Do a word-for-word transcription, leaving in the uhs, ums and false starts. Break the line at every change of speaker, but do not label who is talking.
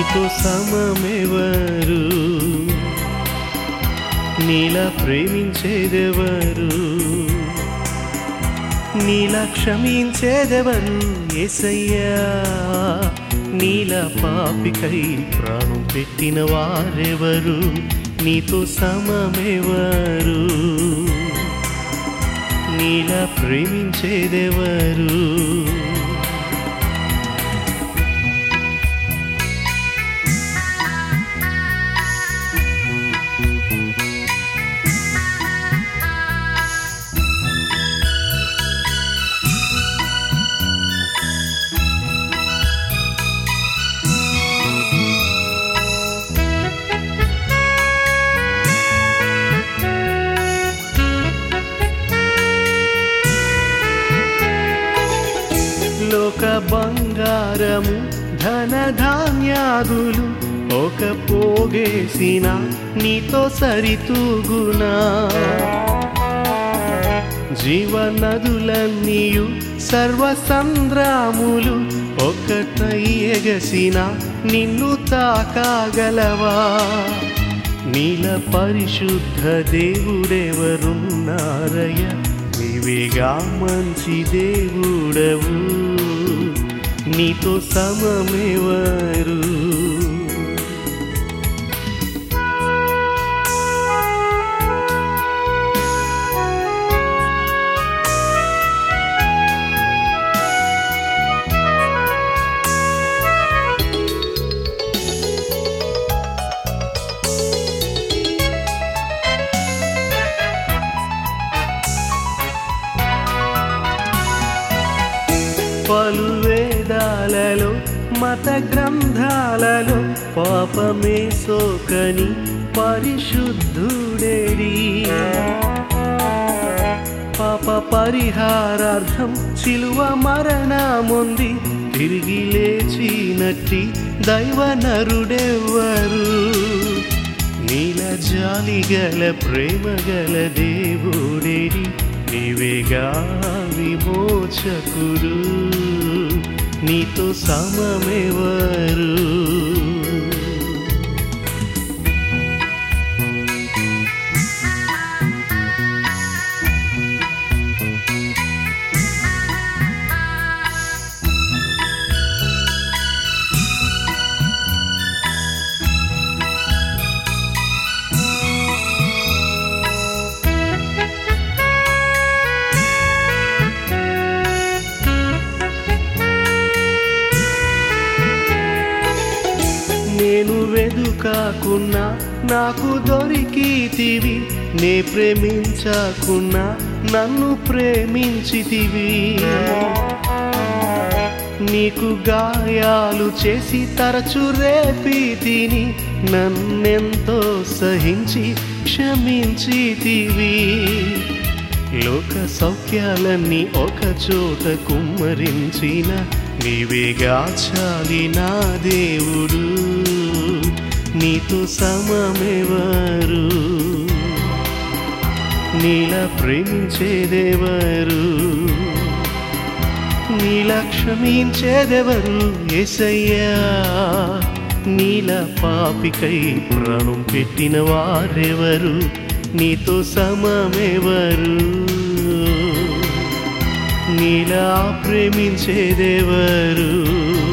నీతో సమమెవరు, నీలా ప్రేమించేదెవరు, నీలా క్షమించేదెవరు యేసయ్యా. నీలా పాపికై ప్రాణం పెట్టిన వారెవరు, నీతో సమమెవరు, నీలా ప్రేమించేదెవరు. లోక బంగారము ధనధాన్యాదులు ఒక పోగేసిన నీతో సరితూగునా. జీవనదులన్నీయు సర్వసంద్రాములు ఒకటై ఎగసిన నిన్ను తాకాగలవా. నీల పరిశుద్ధ దేవుడెవరున్నారయ్య, నీవేగా మంచి దేవుడవు, నీతో సమమెవరు. పలు వేదాలలో మత గ్రంథాలలో పాపమే సోకని పరిశుద్ధుడేడి. పాప పరిహారార్థం శిలువ మరణముంది, తిరిగి లేచినట్టి దైవ నరుడెవ్వరు. నీల జాలిగల ప్రేమగల దేవుడేడి, నీవేగా విమోచకుడు, నీతో సమమెవరు. నేను వెదుకాకున్నా నాకు దొరికితివి, నే ప్రేమించకున్నా నన్ను ప్రేమించితివి. నీకు గాయాలు చేసి తరచు రేపితిని, నన్నెంతో సహించి క్షమించితివి. లోక సౌఖ్యాలన్నీ ఒక చోట కుమ్మరించిన నీవేగా చాలి నా దేవుడు, నీతో సమమెవరు, నీలా ప్రేమించేదెవరు, నీలా క్షమించేదెవరు యేసయ్యా. నీలా పాపికై ప్రాణం పెట్టిన వారెవరు, నీతో సమమెవరు, నీలా ప్రేమించేదెవరు.